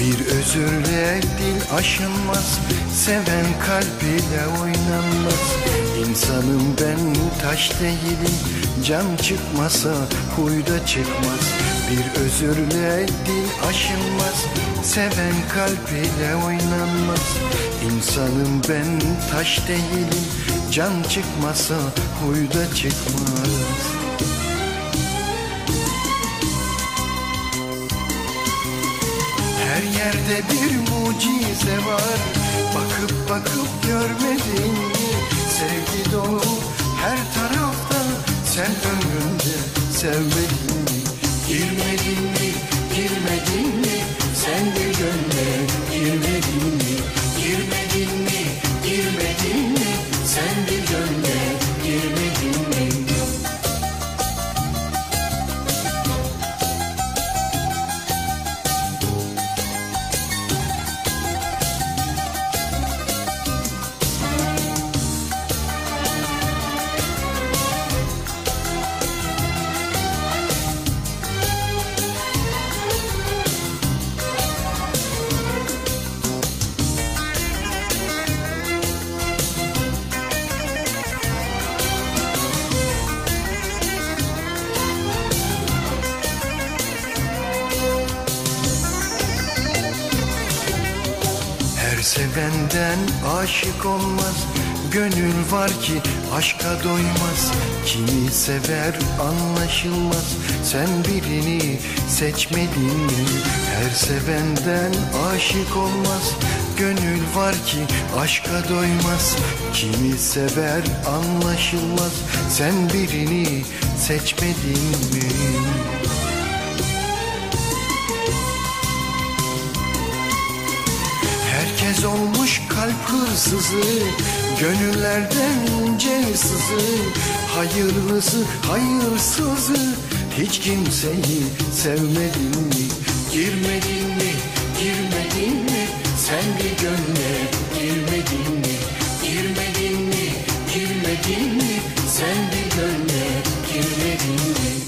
Bir özürle dil aşınmaz, seven kalbiyle oynanmaz. İnsanım ben, taş değilim, can çıkmasa huyda çıkmaz. Bir özürle dil aşınmaz, seven kalbiyle oynanmaz. İnsanım ben, taş değilim, can çıkmasa huyda çıkmaz. Her yerde bir mucize var, bakıp bakıp görmedin mi? Sevgi dolu her tarafta, sen ömrümde sevmedin mi? Girmedin mi, girmedin mi, sen bir gönle girmedin mi? Girmedin mi, girmedin mi, sen bir gönle girmedin mi? Sevenden aşık olmaz, gönül var ki aşka doymaz. Kimi sever anlaşılmaz, sen birini seçmedin mi? Her sevenden aşık olmaz, gönül var ki aşka doymaz. Kimi sever anlaşılmaz, sen birini seçmedin mi? Herkes olmuş kalp hırsızı, gönüllerden ince sızı. Hayırlısı hayırsızı, hiç kimseyi sevmedin mi? Girmedin mi, girmedin mi, sen bir gönle girmedin mi? Girmedin mi, girmedin mi, sen bir gönle girmedin mi?